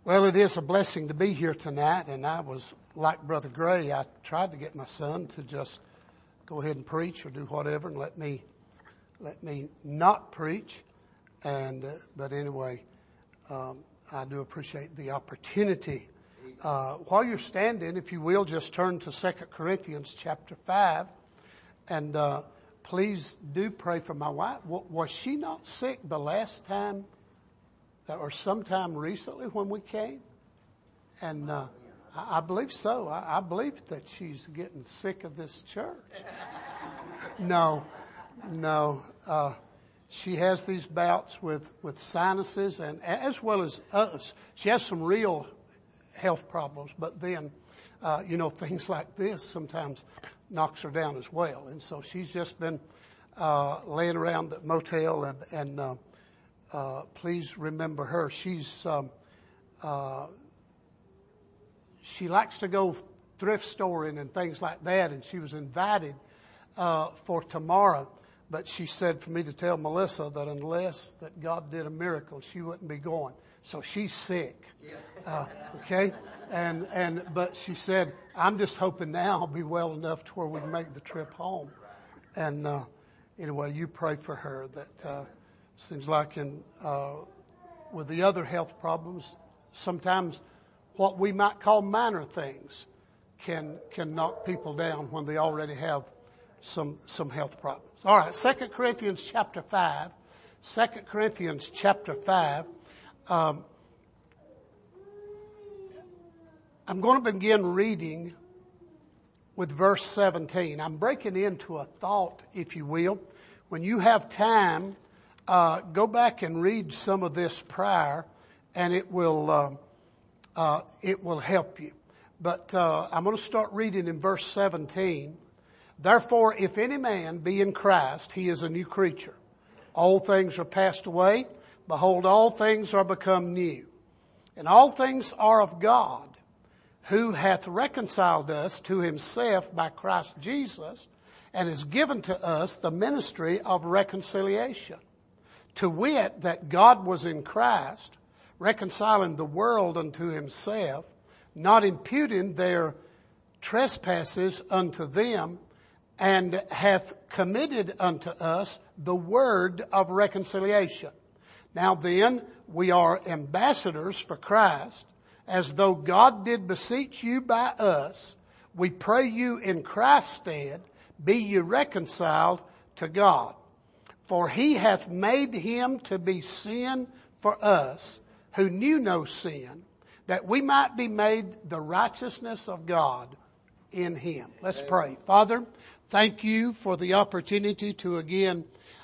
Well, it is a blessing to be here tonight, and I was like Brother Gray. I tried to get my son to just go ahead and preach or do whatever and let me not preach. But anyway, I do appreciate the opportunity. While you're standing, if you will, just turn to 2 Corinthians chapter 5, and please do pray for my wife. Was she not sick the last time or sometime recently when we came? And I believe so. I believe that she's getting sick of this church. No. She has these bouts with sinuses and as well as us. She has some real health problems, but then, things like this sometimes knocks her down as well. And so she's just been laying around the motel and please remember her. She likes to go thrift storing and things like that, and she was invited for tomorrow. But she said for me to tell Melissa that unless that God did a miracle, she wouldn't be going. So she's sick. Okay? But she said, I'm just hoping now I'll be well enough to where we can make the trip home. And anyway, you pray for her. That seems like with the other health problems, sometimes what we might call minor things can knock people down when they already have some health problems. All right, 2 Corinthians chapter 5. 2 Corinthians chapter 5. I'm going to begin reading with verse 17. I'm breaking into a thought, if you will. When you have time, go back and read some of this prior, and it will help you. But I'm going to start reading in verse 17. Therefore, if any man be in Christ, he is a new creature. Old things are passed away. Behold, all things are become new. And all things are of God, who hath reconciled us to himself by Christ Jesus, and has given to us the ministry of reconciliation. To wit, that God was in Christ, reconciling the world unto himself, not imputing their trespasses unto them, and hath committed unto us the word of reconciliation. Now then, we are ambassadors for Christ, as though God did beseech you by us. We pray you in Christ's stead, be ye reconciled to God. For he hath made him to be sin for us, who knew no sin, that we might be made the righteousness of God in him. Let's pray. Father, thank you for the opportunity to again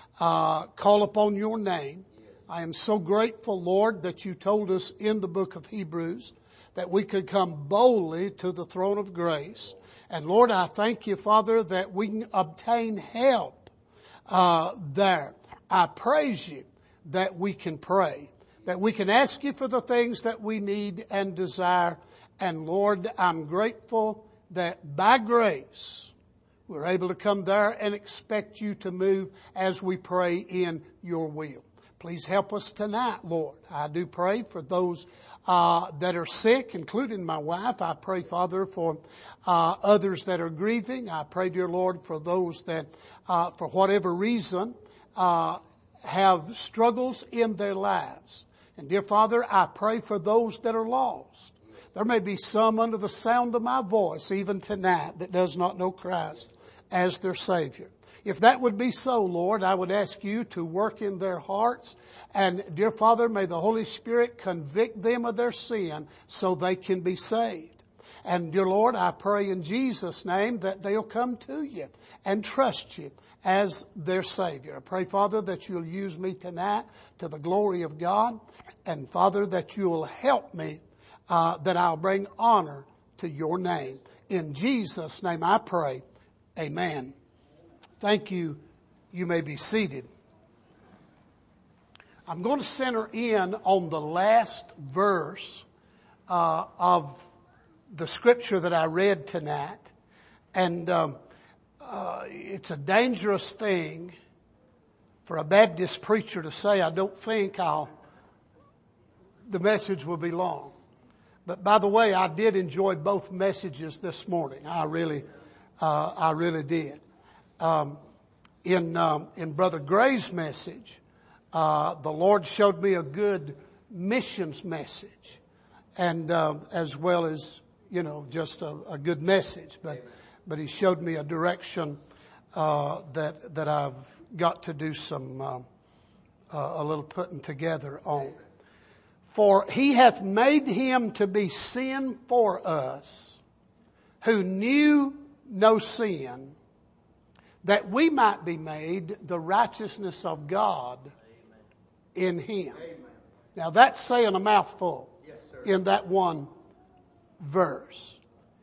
call upon your name. I am so grateful, Lord, that you told us in the book of Hebrews that we could come boldly to the throne of grace. And Lord, I thank you, Father, that we can obtain help there. I praise you that we can pray, that we can ask you for the things that we need and desire. And Lord, I'm grateful that by grace we're able to come there and expect you to move as we pray in your will. Please help us tonight, Lord. I do pray for those that are sick, including my wife. I pray, Father, for others that are grieving. I pray, dear Lord, for those that, for whatever reason, have struggles in their lives. And dear Father, I pray for those that are lost. There may be some under the sound of my voice, even tonight, that does not know Christ as their Savior. If that would be so, Lord, I would ask you to work in their hearts. And dear Father, may the Holy Spirit convict them of their sin so they can be saved. And dear Lord, I pray in Jesus' name that they'll come to you and trust you as their Savior. I pray, Father, that you'll use me tonight to the glory of God. And Father, that you'll help me, that I'll bring honor to your name. In Jesus' name I pray. Amen. Thank you. You may be seated. I'm going to center in on the last verse of the scripture that I read tonight. And it's a dangerous thing for a Baptist preacher to say, I don't think the message will be long. But by the way, I did enjoy both messages this morning. I really did. In Brother Gray's message, the Lord showed me a good missions message, and as well as just a good message. But He showed me a direction that I've got to do some a little putting together on. For He hath made Him to be sin for us, who knew no sin, that we might be made the righteousness of God in Him. Amen. Now that's saying a mouthful. Yes, in that one verse.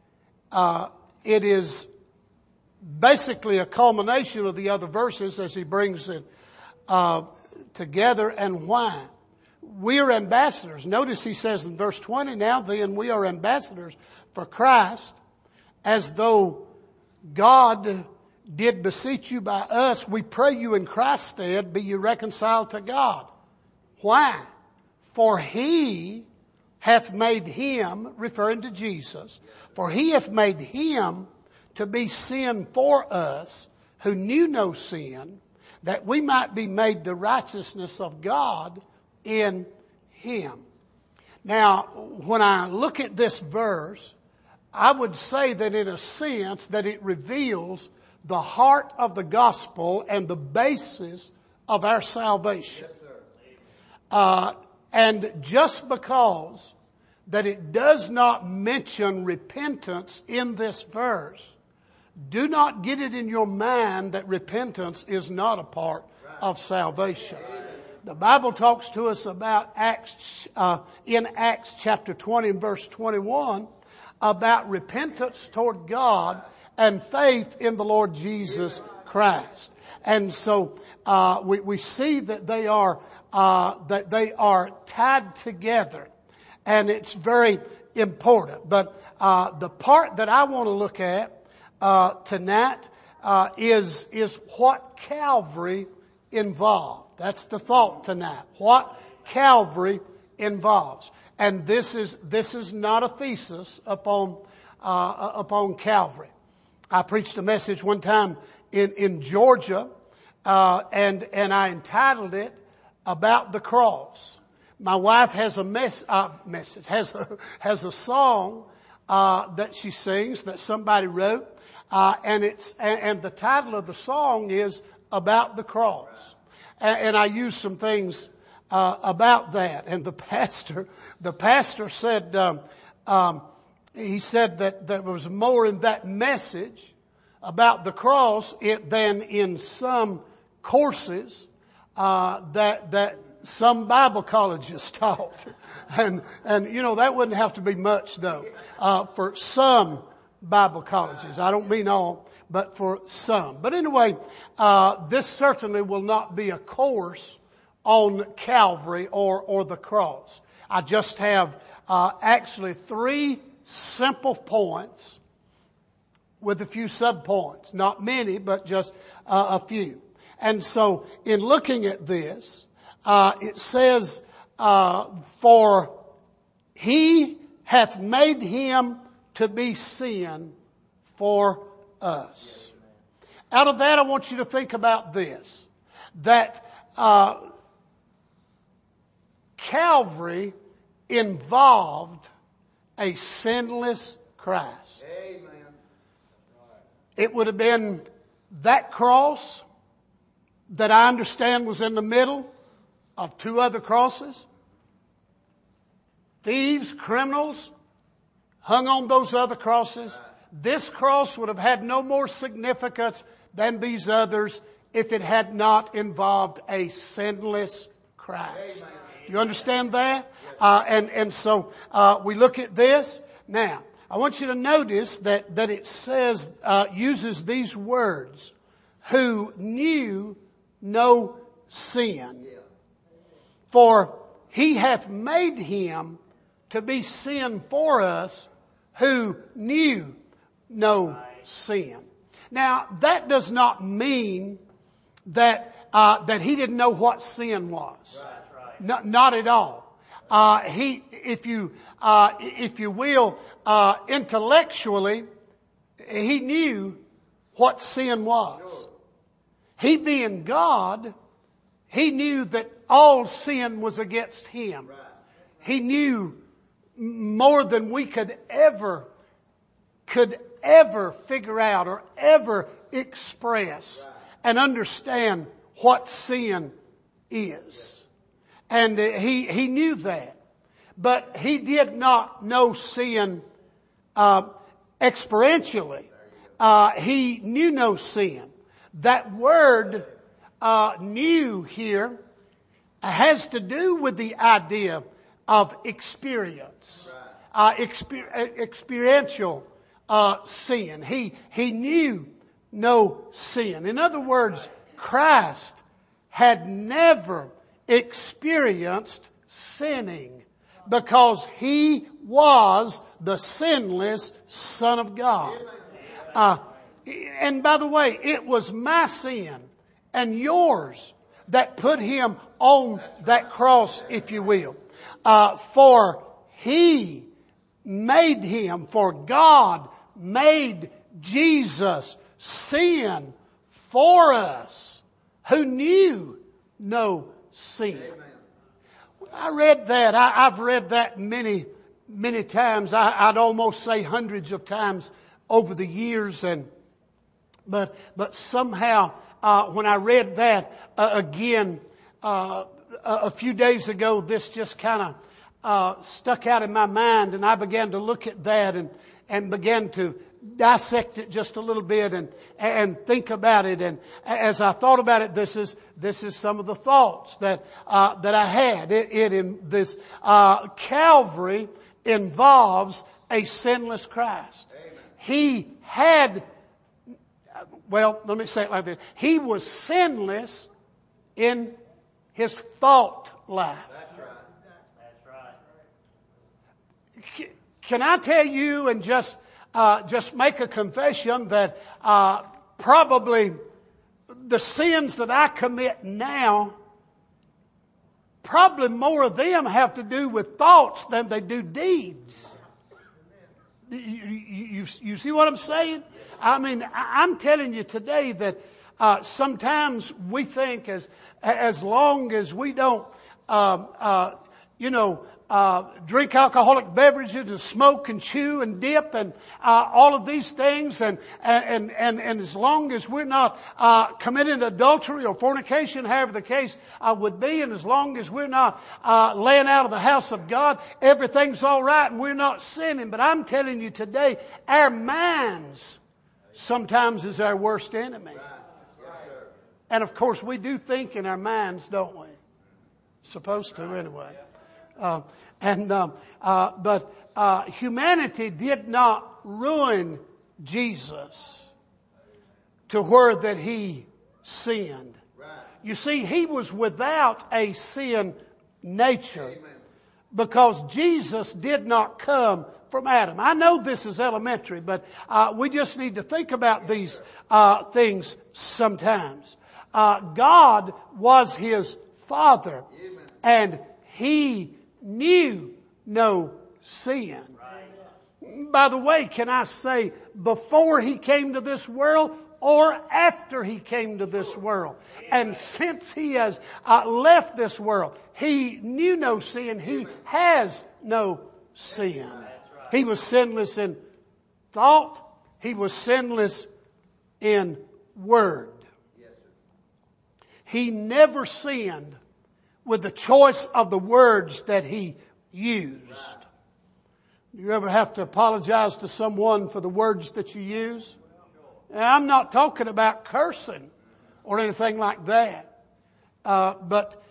It is basically a culmination of the other verses as he brings it together. And why? We are ambassadors. Notice he says in verse 20, now then we are ambassadors for Christ, as though God did beseech you by us. We pray you in Christ's stead, be you reconciled to God. Why? For He hath made Him, referring to Jesus, for He hath made Him to be sin for us, who knew no sin, that we might be made the righteousness of God in Him. Now, when I look at this verse, I would say that in a sense that it reveals the heart of the gospel and the basis of our salvation. Yes, and just because that it does not mention repentance in this verse, do not get it in your mind that repentance is not a part of salvation. The Bible talks to us about in Acts chapter 20 and verse 21 about repentance toward God and faith in the Lord Jesus Christ. And so we see that they are tied together, and it's very important. But the part that I want to look at tonight is what Calvary involved. That's the thought tonight. What Calvary involves. And this is not a thesis upon Calvary. I preached a message one time in Georgia, and I entitled it About the Cross. My wife has has a song that she sings that somebody wrote, and the title of the song is About the Cross. And I used some things about that. And the pastor said, he said that there was more in that message about the cross than in some courses that some Bible colleges taught. And that wouldn't have to be much though, for some Bible colleges. I don't mean all, but for some. But anyway, this certainly will not be a course on Calvary or the cross. I just have actually 3 simple points with a few subpoints. Not many, but just a few. And so in looking at this, it says, for He hath made Him to be sin for us. Out of that, I want you to think about this, that Calvary involved a sinless Christ. Amen. It would have been that cross that I understand was in the middle of 2 other crosses. Thieves, criminals hung on those other crosses. This cross would have had no more significance than these others if it had not involved a sinless Christ. Amen. Do you understand that? And so we look at this. Now, I want you to notice that it says, uses these words, who knew no sin. For He hath made Him to be sin for us who knew no sin. Now, that does not mean that He didn't know what sin was. Not at all. If you will, intellectually, he knew what sin was. He being God, he knew that all sin was against him. He knew more than we could ever figure out or ever express and understand what sin is. And he knew that. But he did not know sin experientially. He knew no sin. That word knew here has to do with the idea of experience, experiential sin. He knew no sin. In other words, Christ had never experienced sinning because he was the sinless Son of God. And by the way, it was my sin and yours that put him on that cross, if you will. For God made Jesus sin for us who knew no sin. I read that. I've read that many times. I'd almost say hundreds of times over the years. But somehow, when I read that again, a few days ago, this just kind of stuck out in my mind, and I began to look at that and began to dissect it just a little bit and think about it. And as I thought about it, this is some of the thoughts that I had. This Calvary involves a sinless Christ. Amen. He had, well, let me say it like this. He was sinless in his thought life. That's right. That's right. Can I tell you and just make a confession that probably the sins that I commit now, probably more of them have to do with thoughts than they do deeds. You see what I'm saying? I mean, I'm telling you today that sometimes we think as long as we don't drink alcoholic beverages and smoke and chew and dip and all of these things, and as long as we're not committing adultery or fornication, however the case would be, and as long as we're not laying out of the house of God, everything's all right and we're not sinning. But I'm telling you today, our minds sometimes is our worst enemy. And of course we do think in our minds, don't we? Supposed to anyway. But humanity did not ruin Jesus to where that he sinned. You see, he was without a sin nature because Jesus did not come from Adam. I know this is elementary, but we just need to think about these things sometimes. God was his Father, and he knew no sin. By the way, can I say, before he came to this world or after he came to this world? And since he has left this world, he knew no sin. He has no sin. He was sinless in thought. He was sinless in word. He never sinned with the choice of the words that he used. Do you ever have to apologize to someone for the words that you use? And I'm not talking about cursing or anything like that. But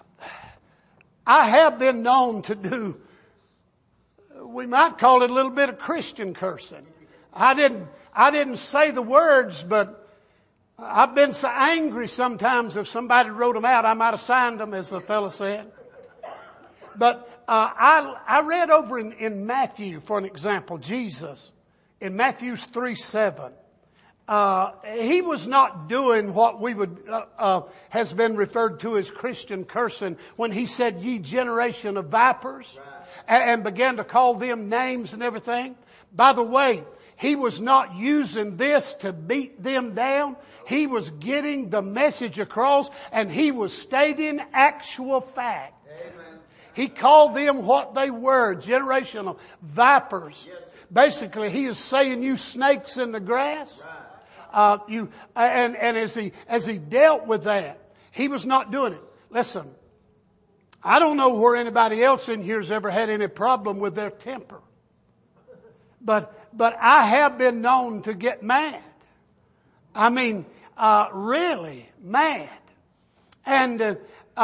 I have been known to do, we might call it a little bit of Christian cursing. I didn't say the words, but I've been so angry sometimes if somebody wrote them out, I might have signed them, as the fellow said. But I read over in Matthew, for an example, Jesus, in Matthew 3:7. he was not doing what we would, has been referred to as Christian cursing when he said, ye generation of vipers, and began to call them names and everything. By the way, he was not using this to beat them down. He was getting the message across, and he was stating actual fact. Amen. He called them what they were, generation of vipers. Yes. Basically, he is saying, you snakes in the grass. Right. And as he dealt with that, he was not doing it. Listen, I don't know where anybody else in here has ever had any problem with their temper. But I have been known to get mad. I mean, really mad. And,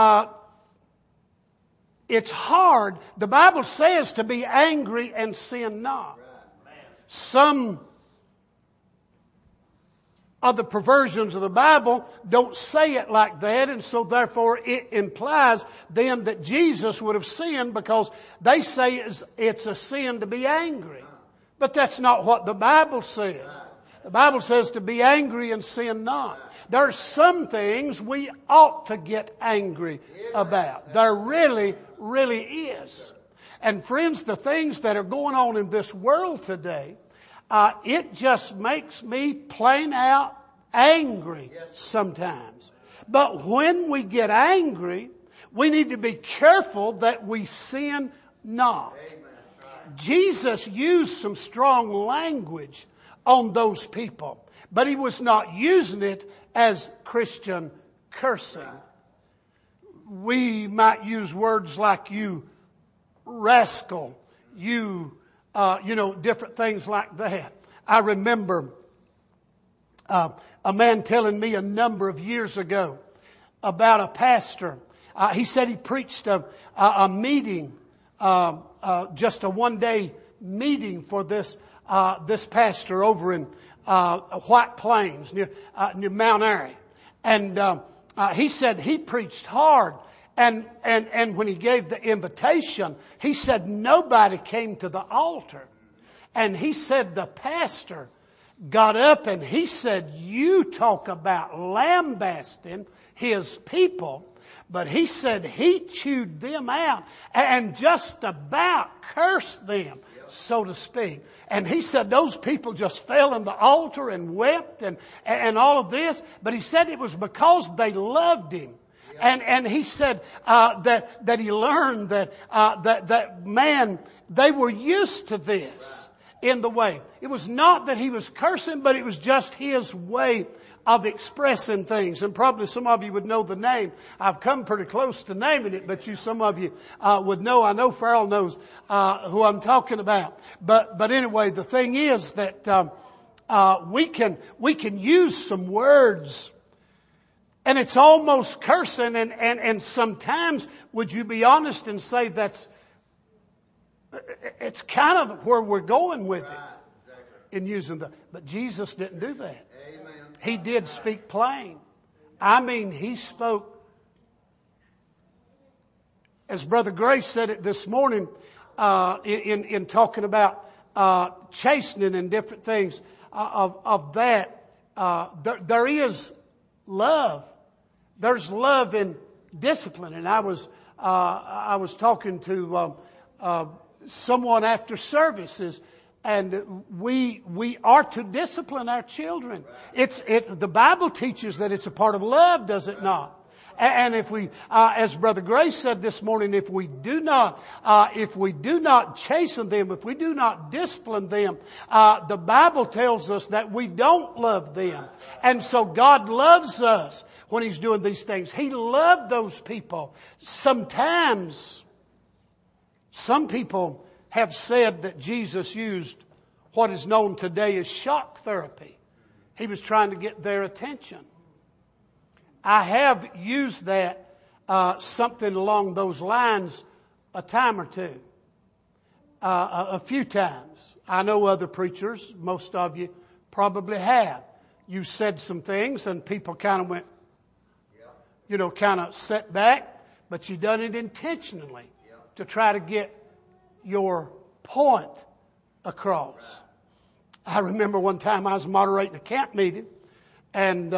it's hard. The Bible says to be angry and sin not. Some of the perversions of the Bible don't say it like that, and so therefore it implies then that Jesus would have sinned, because they say it's a sin to be angry. But that's not what the Bible says. The Bible says to be angry and sin not. There are some things we ought to get angry about. There really, really is. And friends, the things that are going on in this world today, it just makes me plain out angry sometimes. But when we get angry, we need to be careful that we sin not. Jesus used some strong language on those people, but he was not using it as Christian cursing. We might use words like you rascal, you different things like that. I remember a man telling me a number of years ago about a pastor. He said he preached a meeting, just a one-day meeting for this pastor over in White Plains near Mount Airy. And he said he preached hard. And when he gave the invitation, he said nobody came to the altar. And he said the pastor got up and he said, you talk about lambasting his people. But he said he chewed them out and just about cursed them, so to speak. And he said those people just fell in the altar and wept and all of this. But he said it was because they loved him. And he said that he learned that man, they were used to this in the way. It was not that he was cursing, but it was just his way of expressing things. And probably some of you would know the name. I've come pretty close to naming it, but some of you would know. I know Farrell knows who I'm talking about. But anyway, the thing is that we can use some words, and it's almost cursing, and sometimes, would you be honest and say it's kind of where we're going with it in using but Jesus didn't do that. He did speak plain. I mean, he spoke, as Brother Grace said it this morning, in talking about chastening and different things of that. There is love. There's love in discipline. And I was talking to someone after services, and we are to discipline our children. It's the Bible teaches that it's a part of love, does it not? And if we, as Brother Grace said this morning, if we do not chasten them, if we do not discipline them, the Bible tells us that we don't love them. And so God loves us when He's doing these things. He loved those people. Sometimes, some people have said that Jesus used what is known today as shock therapy. He was trying to get their attention. I have used that, something along those lines a time or two, a few times. I know other preachers, most of you probably have. You said some things and people kind of went, kind of set back, but you done it intentionally to try to get your point across. I remember one time I was moderating a camp meeting, and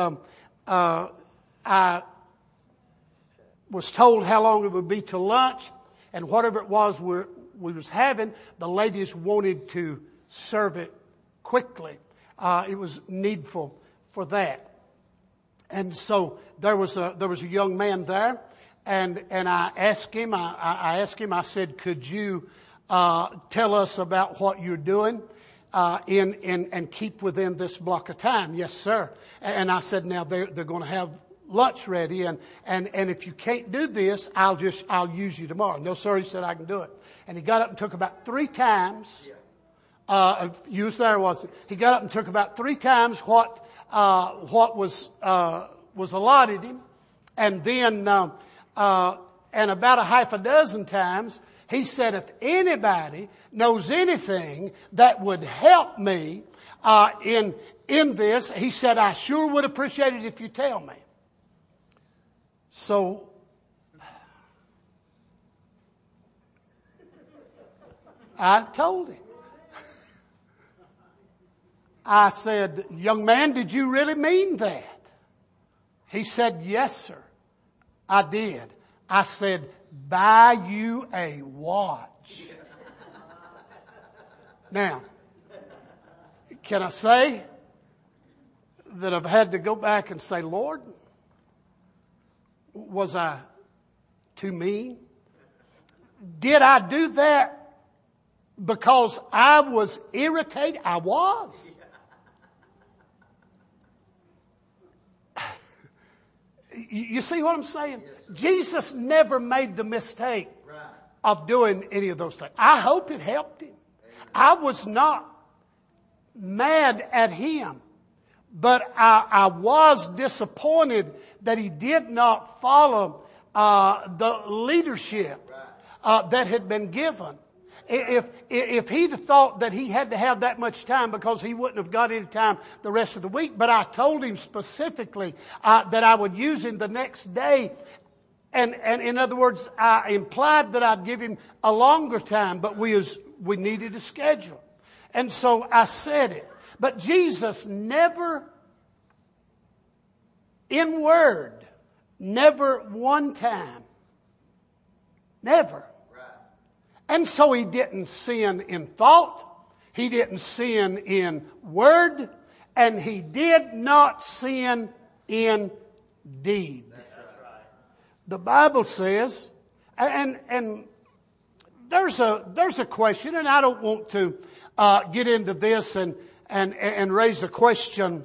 I was told how long it would be to lunch, and whatever it was we was having, the ladies wanted to serve it quickly. It was needful for that. And so there was a young man there, and I asked him, I said, could you tell us about what you're doing and keep within this block of time? Yes, sir. And I said, now they're going to have lunch ready, and if you can't do this, I'll use you tomorrow. No, sir, he said, I can do it. And he got up and took about 3 times. You was there, wasn't it? He got up and took about 3 times what was allotted him, and then and about a half a dozen times he said, if anybody knows anything that would help me in this, he said, I sure would appreciate it if you tell me. So I told him. I said, young man, did you really mean that? He said, yes, sir, I did. I said, buy you a watch. Now, can I say that I've had to go back and say, Lord, was I too mean? Did I do that because I was irritated? I was. You see what I'm saying? Yes. Jesus never made the mistake of doing any of those things. I hope it helped him. Amen. I was not mad at him, but I was disappointed that he did not follow the leadership that had been given. If he'd have thought that he had to have that much time because he wouldn't have got any time the rest of the week, but I told him specifically that I would use him the next day. And in other words, I implied that I'd give him a longer time, but we needed a schedule. And so I said it. But Jesus never, in word, never one time, never. And so he didn't sin in thought, he didn't sin in word, and he did not sin in deed. That's right. The Bible says, and there's a question, and I don't want to get into this and raise a question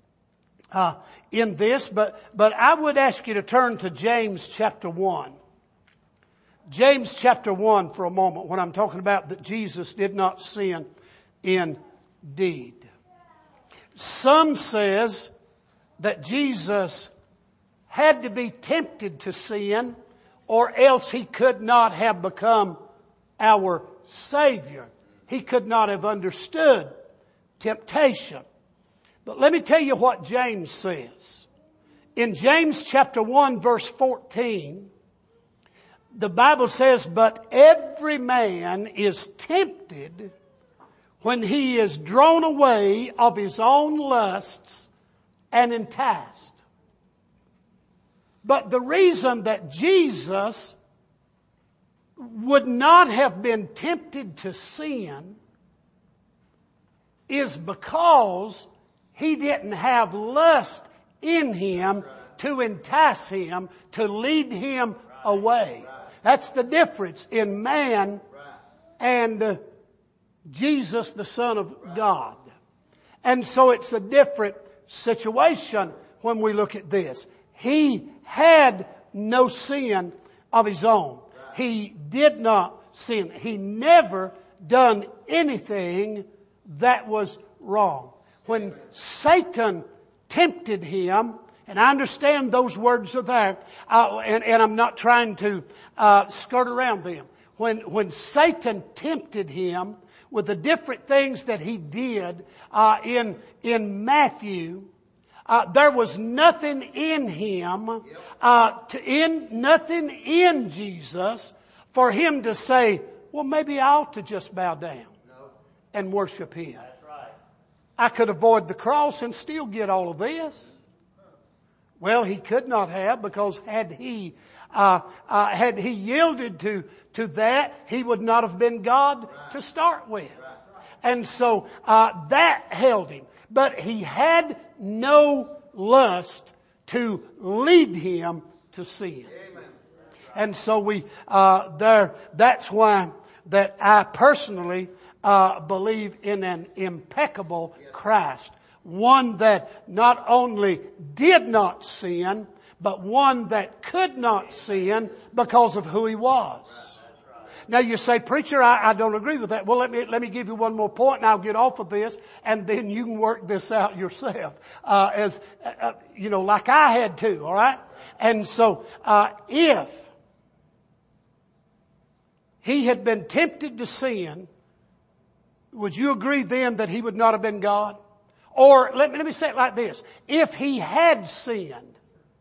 in this, but I would ask you to turn to James chapter 1. James chapter 1 for a moment, when I'm talking about that Jesus did not sin in deed. Some says that Jesus had to be tempted to sin, or else he could not have become our Savior. He could not have understood temptation. But let me tell you what James says. In James chapter 1 verse 14, the Bible says, but every man is tempted when he is drawn away of his own lusts and enticed. But the reason that Jesus would not have been tempted to sin is because he didn't have lust in him to entice him, to lead him away. That's the difference in man and Jesus, the Son of God. And so it's a different situation when we look at this. He had no sin of his own. He did not sin. He never done anything that was wrong. When Satan tempted him, and I understand those words are there, and I'm not trying to skirt around them. When Satan tempted him with the different things that he did in Matthew, there was nothing in him, nothing in Jesus for him to say, well, maybe I ought to just bow down and worship him. That's right. I could avoid the cross and still get all of this. Well, he could not have, because had he yielded to that, he would not have been God to start with. And so, that held him. But he had no lust to lead him to sin. And so that's why that I personally, believe in an impeccable Christ. One that not only did not sin, but one that could not sin because of who he was. Now you say, preacher, I don't agree with that. Well, let me give you one more point and I'll get off of this, and then you can work this out yourself. Like I had to, alright? And so, if he had been tempted to sin, would you agree then that he would not have been God? Or let me say it like this. If he had sinned,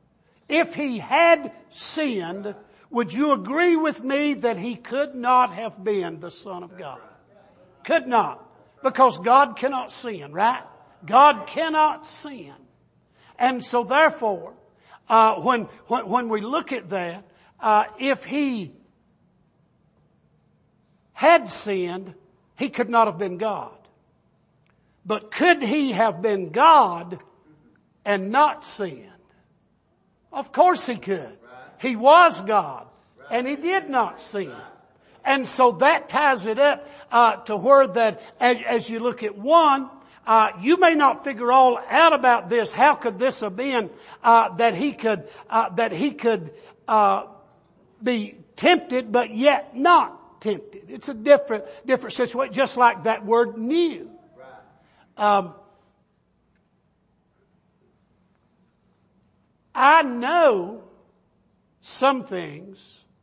would you agree with me that he could not have been the Son of God? Could not. Because God cannot sin, right? God cannot sin. And so therefore, when we look at that, if he had sinned, he could not have been God. But could he have been God and not sinned? Of course he could. He was God and he did not sin. And so that ties it up to where that as you look at one, you may not figure all out about this. How could this have been that he could be tempted but yet not tempted? It's a different situation, just like that word knew. I know some things,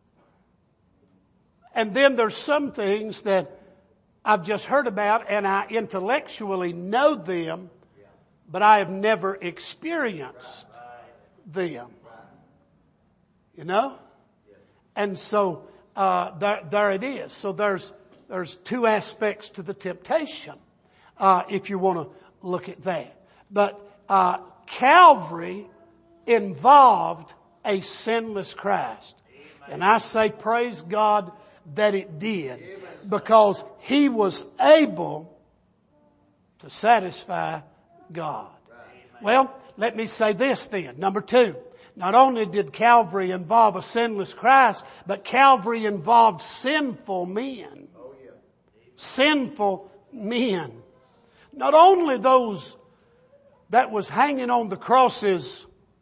and then there's some things that I've just heard about and I intellectually know them, but I have never experienced them. You know? And so, there it is. So there's two aspects to the temptation, if you want to look at that. But, Calvary involved a sinless Christ. And I say praise God that it did, because he was able to satisfy God. Well, let me say this then. Number two, not only did Calvary involve a sinless Christ, but Calvary involved sinful men. Sinful men. Not only those that was hanging on the crosses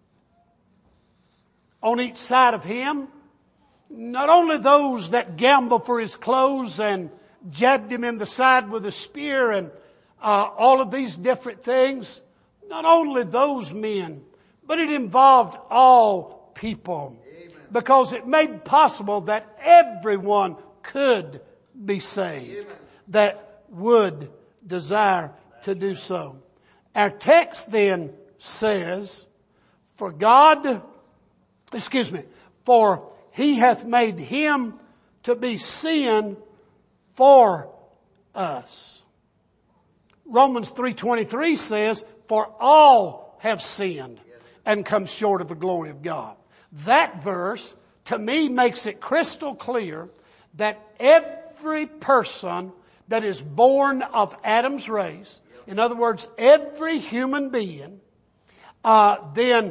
on each side of him, not only those that gambled for his clothes and jabbed him in the side with a spear and all of these different things, not only those men, but it involved all people. Amen. Because it made possible that everyone could be saved. Amen. That would desire to do so. Our text then says, for he hath made him to be sin for us. Romans 3:23 says, for all have sinned and come short of the glory of God. That verse, to me, makes it crystal clear that every person that is born of Adam's race, in other words, every human being, then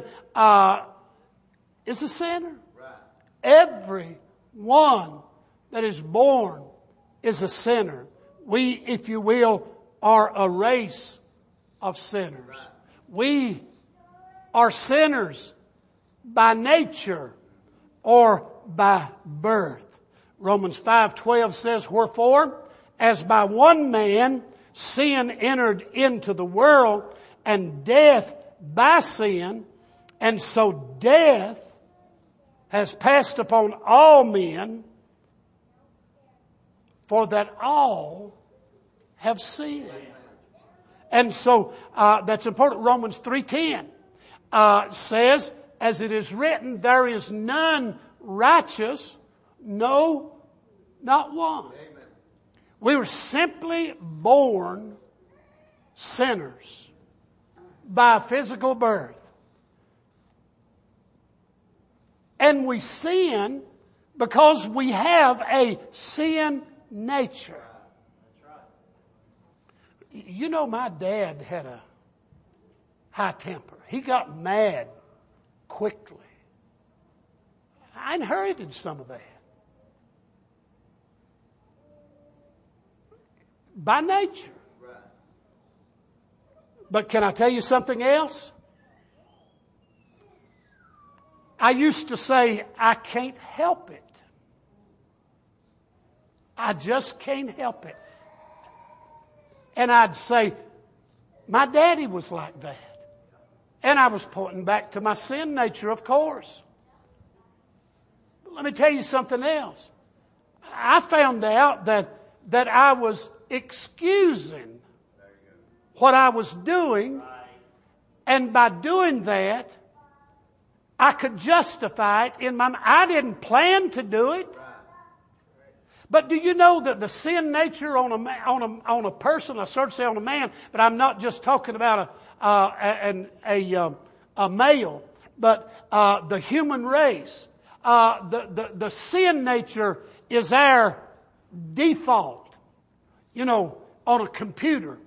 is a sinner. Every one that is born is a sinner. We, if you will, are a race of sinners. We are sinners by nature or by birth. Romans 5:12 says, wherefore, as by one man sin entered into the world, and death by sin, and so death has passed upon all men, for that all have sinned. And so that's important. Romans 3:10 says, as it is written, there is none righteous, no, not one. Amen. We were simply born sinners by physical birth. And we sin because we have a sin nature. You know, my dad had a high temper. He got mad quickly. I inherited some of that. By nature. But can I tell you something else? I used to say, I can't help it. I just can't help it. And I'd say, my daddy was like that. And I was pointing back to my sin nature, of course. But let me tell you something else. I found out that I was excusing what I was doing. And by doing that, I could justify it in my mind. I didn't plan to do it. But do you know that the sin nature on a person, I sort of say on a man, but I'm not just talking about a male, but the human race. The sin nature is our default. You know, on a computer,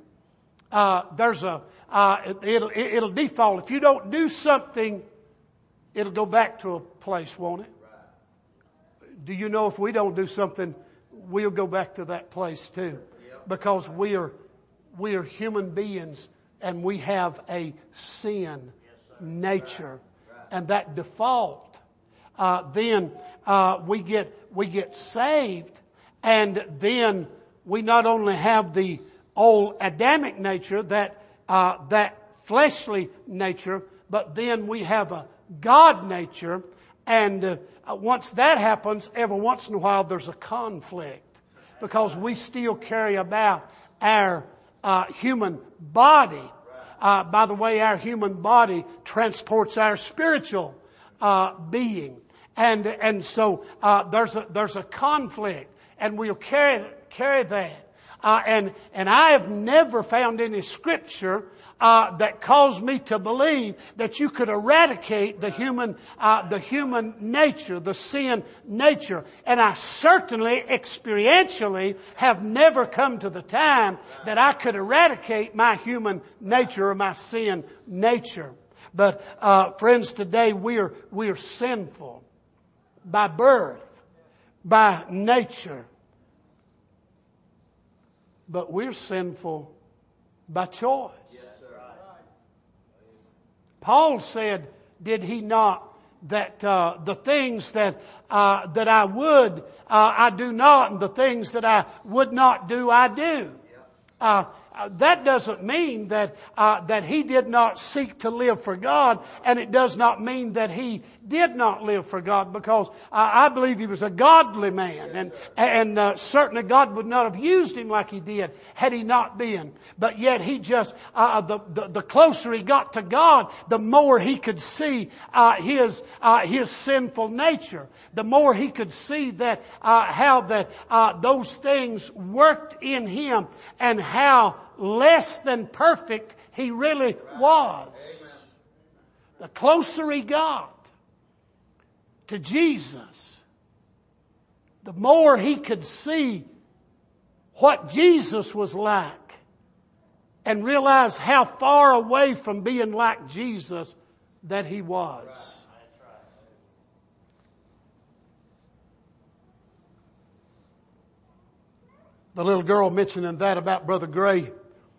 it'll default. If you don't do something, it'll go back to a place, won't it? Do you know if we don't do something, we'll go back to that place too? Because we are human beings and we have a sin nature. And that default, then we get saved, and then we not only have the old Adamic nature, that fleshly nature, but then we have a God nature, and once that happens, every once in a while there's a conflict, because we still carry about our human body. By the way, our human body transports our spiritual being, and so there's a conflict, and we'll carry that. And I have never found any scripture that caused me to believe that you could eradicate the human nature, the sin nature. And I certainly experientially have never come to the time that I could eradicate my human nature or my sin nature. But friends, today we are sinful by birth, by nature. But we're sinful by choice. Paul said, did he not, that the things that I would, I do not, and the things that I would not do, I do. That doesn't mean that he did not seek to live for God, and it does not mean that he did not live for God, because I believe he was a godly man, and certainly God would not have used him like he did had he not been. But yet he just the closer he got to God, the more he could see his sinful nature. The more he could see that how that those things worked in him, and how less than perfect he really was. The closer he got to Jesus, the more he could see what Jesus was like, and realize how far away from being like Jesus that he was. The little girl mentioning that about Brother Gray,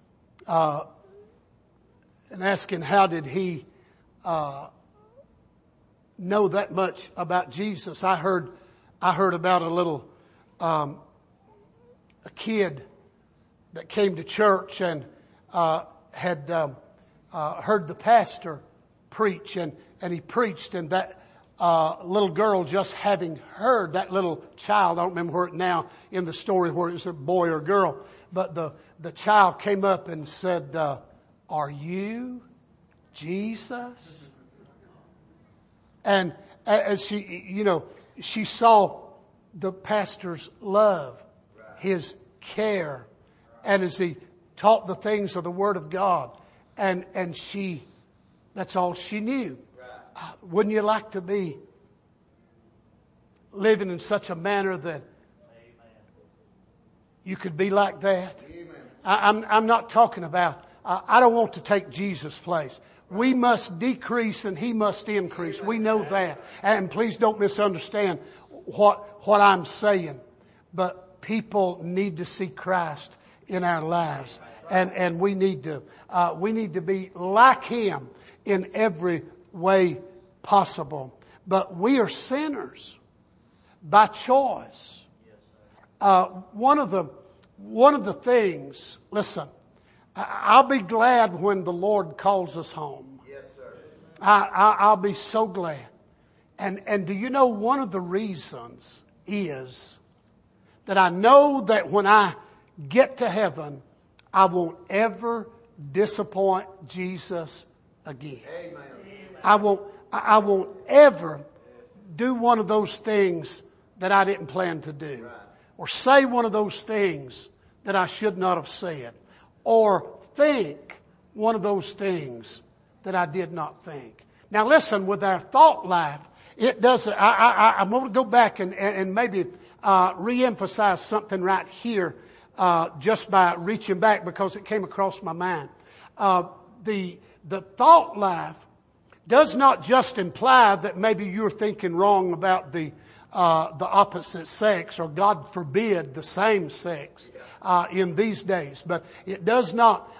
and asking how did he know that much about Jesus. I heard about a little a kid that came to church and had heard the pastor preach, and he preached, and that little girl, just having heard, that little child, I don't remember where it now in the story where it was a boy or girl, but the child came up and said, "Are you Jesus?" And as she saw the pastor's love, his care, and as he taught the things of the Word of God. And that's all she knew. Wouldn't you like to be living in such a manner that you could be like that? I'm not talking about, I don't want to take Jesus' place. We must decrease and He must increase. We know that. And please don't misunderstand what I'm saying. But people need to see Christ in our lives. And we need to be like Him in every way possible. But we are sinners by choice. One of the things, listen, I'll be glad when the Lord calls us home. Yes, sir. I'll be so glad. And do you know one of the reasons is that I know that when I get to heaven, I won't ever disappoint Jesus again. Amen. I won't ever do one of those things that I didn't plan to do. Right. Or say one of those things that I should not have said. Or think one of those things that I did not think. Now listen, with our thought life, it doesn't, I'm going to go back and maybe re-emphasize something right here, just by reaching back because it came across my mind. The thought life does not just imply that maybe you're thinking wrong about the opposite sex, or God forbid the same sex, in these days. But it does not,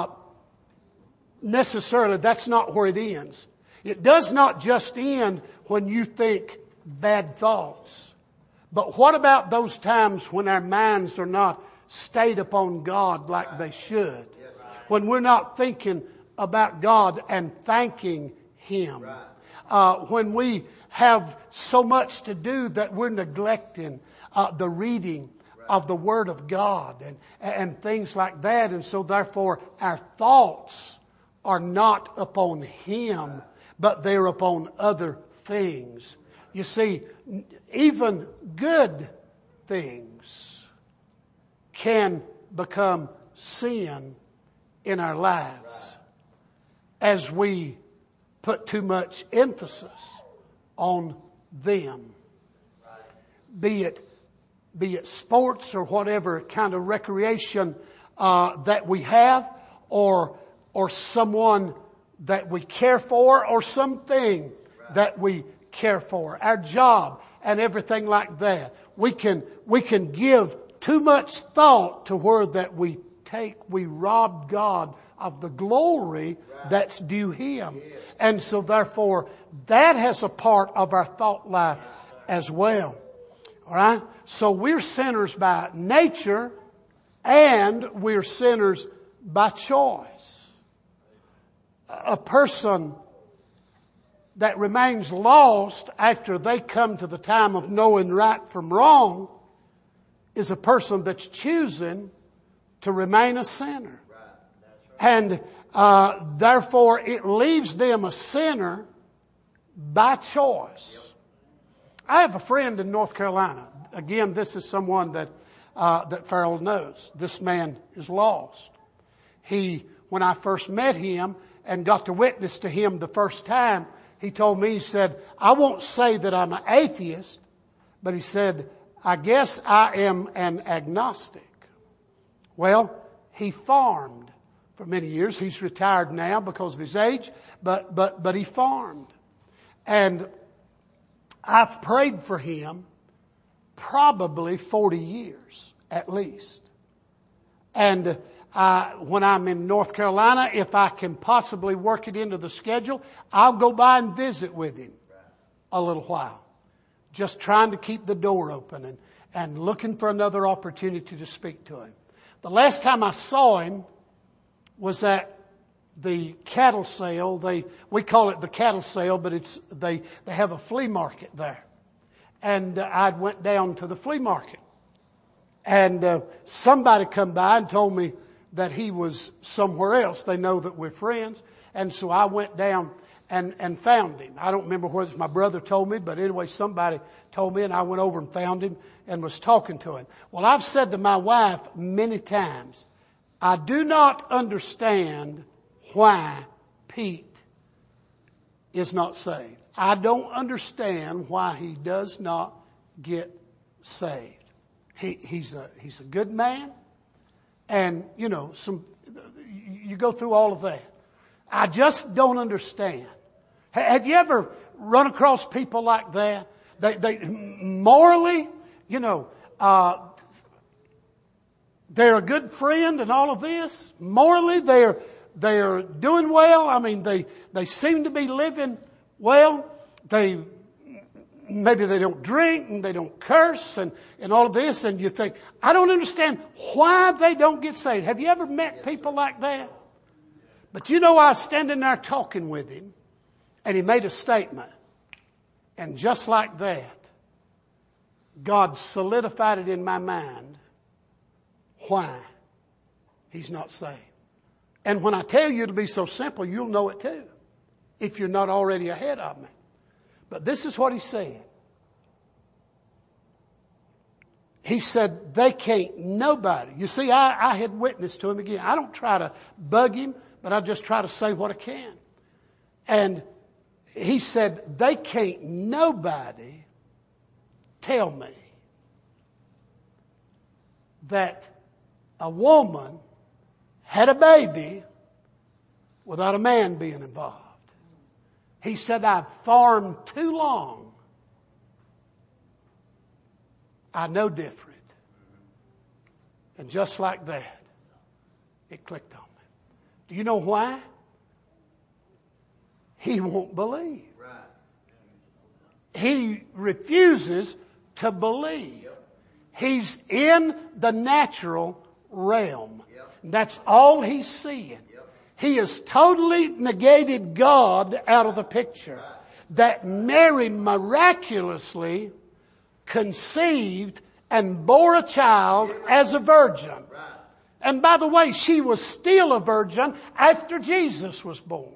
necessarily, that's not where it ends. It does not just end when you think bad thoughts. But what about those times when our minds are not stayed upon God like they should? When we're not thinking about God and thanking Him. When we have so much to do that we're neglecting the reading of the Word of God and things like that. And so therefore our thoughts are not upon Him, but they're upon other things. You see, even good things can become sin in our lives as we put too much emphasis on them. Be it sports or whatever kind of recreation that we have, or someone that we care for, or something that we care for, our job and everything like that. We can give too much thought to where that we rob God of the glory that's due Him. And so therefore that has a part of our thought life as well. Alright? So we're sinners by nature and we're sinners by choice. A person that remains lost after they come to the time of knowing right from wrong is a person that's choosing to remain a sinner. And therefore it leaves them a sinner by choice. I have a friend in North Carolina. Again, this is someone that Farrell knows. This man is lost. When I first met him and got to witness to him the first time, he told me, he said, I won't say that I'm an atheist, but he said, I guess I am an agnostic. Well, he farmed for many years. He's retired now because of his age, but he farmed. And I've prayed for him probably 40 years at least. And when I'm in North Carolina, if I can possibly work it into the schedule, I'll go by and visit with him a little while. Just trying to keep the door open and looking for another opportunity to speak to him. The last time I saw him was at the cattle sale. We call it the cattle sale, but they have a flea market there. And I went down to the flea market. And somebody come by and told me that he was somewhere else. They know that we're friends. And so I went down and found him. I don't remember whether my brother told me, but anyway, somebody told me, and I went over and found him and was talking to him. Well, I've said to my wife many times, I do not understand why Pete is not saved. I don't understand why he does not get saved. He's a good man. And, you go through all of that. I just don't understand. Have you ever run across people like that? They morally, they're a good friend and all of this. Morally, they're doing well. I mean, they seem to be living well. Maybe they don't drink and they don't curse and all of this. And you think, I don't understand why they don't get saved. Have you ever met people like that? But I was standing there talking with him and he made a statement. And just like that, God solidified it in my mind why he's not saved. And when I tell you it'll be so simple, you'll know it too, if you're not already ahead of me. But this is what he said. He said, they can't, nobody. You see, I had witnessed to him again. I don't try to bug him, but I just try to say what I can. And he said, they can't nobody tell me that a woman had a baby without a man being involved. He said, I've farmed too long. I know different. And just like that, it clicked on me. Do you know why? He won't believe. He refuses to believe. He's in the natural realm. That's all he's seeing. He has totally negated God out of the picture. That Mary miraculously conceived and bore a child as a virgin. And by the way, she was still a virgin after Jesus was born.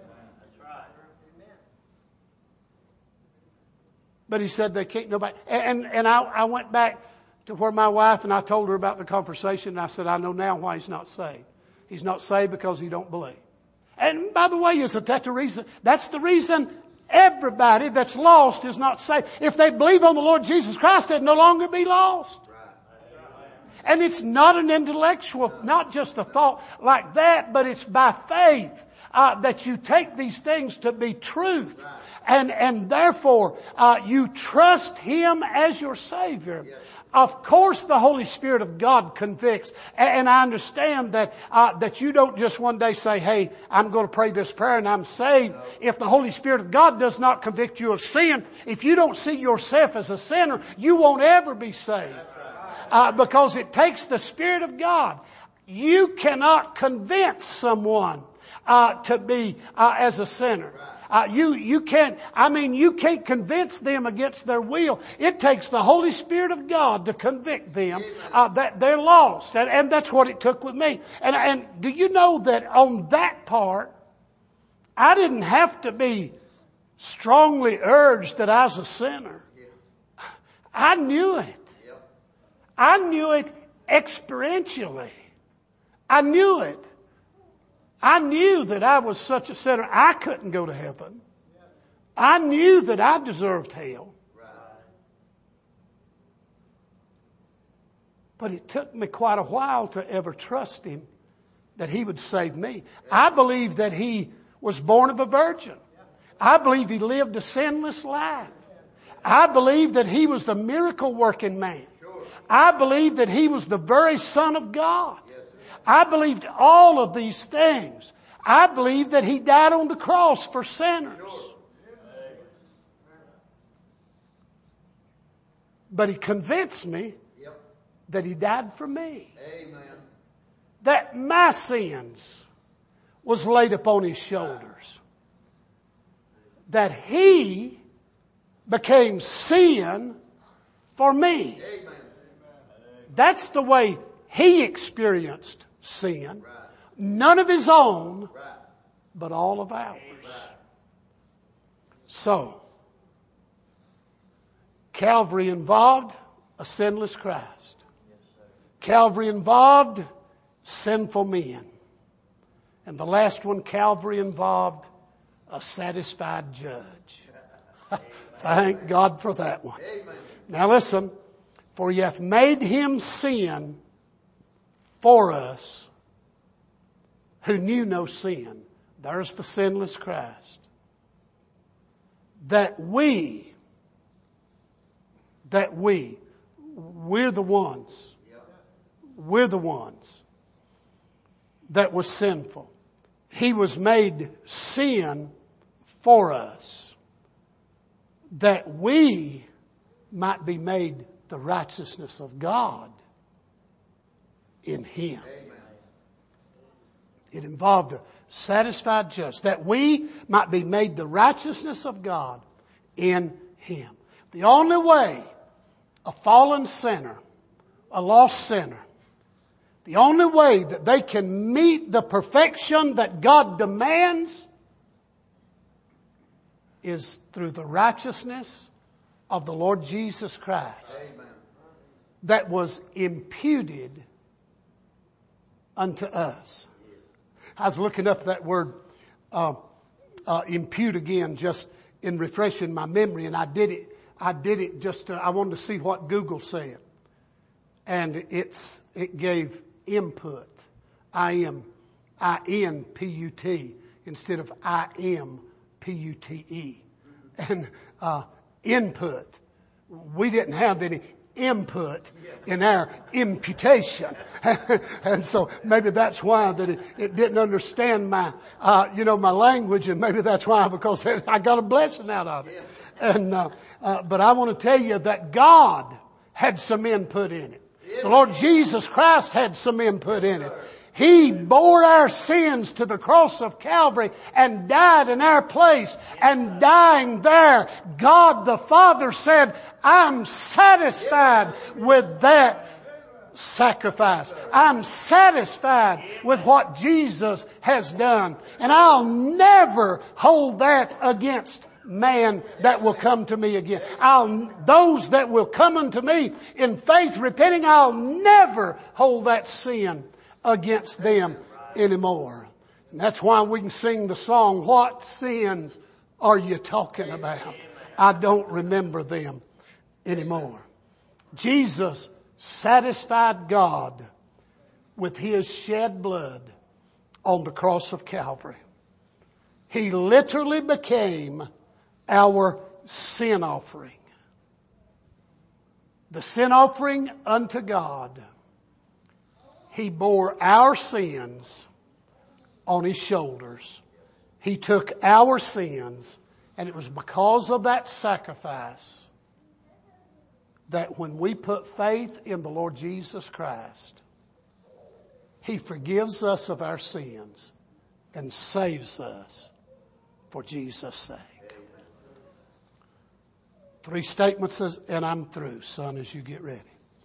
But he said they can't nobody. And I went back to where my wife and I told her about the conversation and I said, I know now why he's not saved. He's not saved because he don't believe. And by the way, isn't that the reason? That's the reason everybody that's lost is not saved. If they believe on the Lord Jesus Christ, they'd no longer be lost. And it's not an intellectual, not just a thought like that, but it's by faith that you take these things to be truth. And therefore, you trust Him as your Savior. Of course the Holy Spirit of God convicts. And I understand that you don't just one day say, hey, I'm going to pray this prayer and I'm saved. If the Holy Spirit of God does not convict you of sin, if you don't see yourself as a sinner, you won't ever be saved. Because it takes the Spirit of God. You cannot convince someone to be as a sinner. You can't convince them against their will. It takes the Holy Spirit of God to convict them that they're lost. And that's what it took with me. And do you know that on that part, I didn't have to be strongly urged that I was a sinner. I knew it. I knew it experientially. I knew it. I knew that I was such a sinner, I couldn't go to heaven. I knew that I deserved hell. But it took me quite a while to ever trust Him that He would save me. I believe that He was born of a virgin. I believe He lived a sinless life. I believe that He was the miracle working man. I believe that He was the very Son of God. I believed all of these things. I believe that He died on the cross for sinners. But He convinced me that He died for me. That my sins was laid upon His shoulders. That He became sin for me. That's the way He experienced sin. None of His own, but all of ours. So, Calvary involved a sinless Christ. Calvary involved sinful men. And the last one, Calvary, involved a satisfied judge. Thank God for that one. Now listen, for he hath made him sin for us who knew no sin. There's the sinless Christ. That we're the ones that was sinful. He was made sin for us, that we might be made the righteousness of God in him. It involved a satisfied judge, that we might be made the righteousness of God in him. The only way a fallen sinner, a lost sinner, the only way that they can meet the perfection that God demands is through the righteousness of the Lord Jesus Christ. Amen. That was imputed unto us. I was looking up that word impute again, just in refreshing my memory, and I did it just I wanted to see what Google said, and it gave input, I-N-P-U-T instead of I-M-P-U-T-E, and input. We didn't have any input in our imputation. And so maybe that's why that it didn't understand my language, and maybe that's why, because I got a blessing out of it. And, but I want to tell you that God had some input in it. The Lord Jesus Christ had some input in it. He bore our sins to the cross of Calvary and died in our place. And dying there, God the Father said, I'm satisfied with that sacrifice. I'm satisfied with what Jesus has done. And I'll never hold that against man that will come to me again. Those that will come unto me in faith repenting, I'll never hold that sin against them anymore. And that's why we can sing the song, what sins are you talking about? I don't remember them anymore. Jesus satisfied God with his shed blood on the cross of Calvary. He literally became our sin offering. The sin offering unto God. He bore our sins on his shoulders. He took our sins, and it was because of that sacrifice that when we put faith in the Lord Jesus Christ, he forgives us of our sins and saves us for Jesus' sake. 3 statements, and I'm through, son, as you get ready.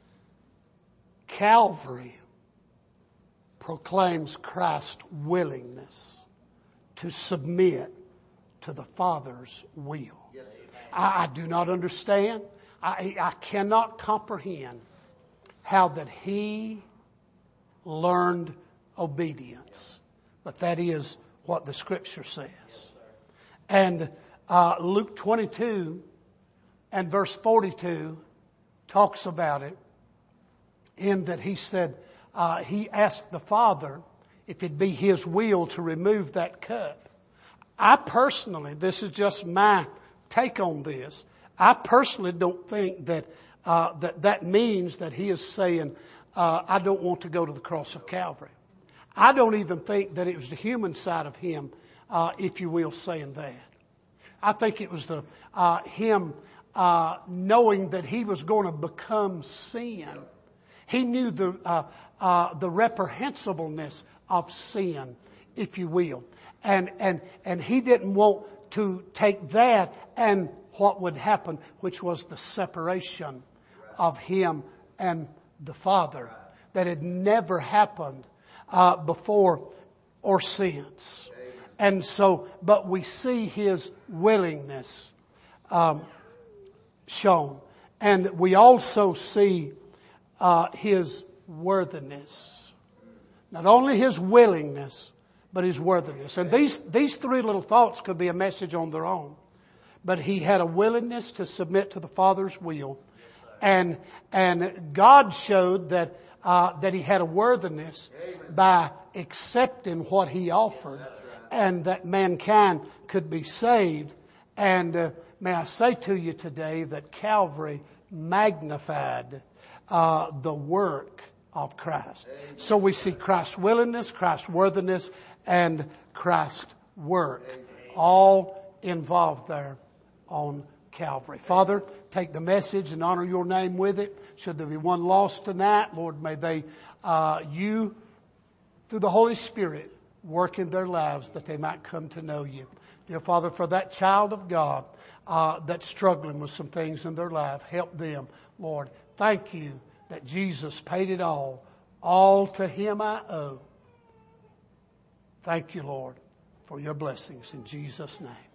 Calvary proclaims Christ's willingness to submit to the Father's will. I do not understand. I cannot comprehend how that he learned obedience. But that is what the Scripture says. And Luke 22 and verse 42 talks about it, in that he said, he asked the Father if it'd be his will to remove that cup. I personally, this is just my take on this, I personally don't think that that means that he is saying, I don't want to go to the cross of Calvary. I don't even think that it was the human side of him, if you will, saying that. I think it was him knowing that he was going to become sin. He knew the reprehensibleness of sin, if you will. And he didn't want to take that and what would happen, which was the separation of him and the Father, that had never happened before or since. And so, but we see his willingness shown. And we also see his worthiness. Not only his willingness, but his worthiness. And these three little thoughts could be a message on their own. But he had a willingness to submit to the Father's will. And God showed that he had a worthiness by accepting what he offered, and that mankind could be saved. And may I say to you today that Calvary magnified the work of Christ. So we see Christ's willingness, Christ's worthiness, and Christ's work all involved there on Calvary. Father, take the message and honor your name with it. Should there be one lost tonight, Lord, may they, you, through the Holy Spirit, work in their lives that they might come to know you. Dear Father, for that child of God that's struggling with some things in their life, help them, Lord. Thank you that Jesus paid it all. All to him I owe. Thank you, Lord, for your blessings in Jesus' name.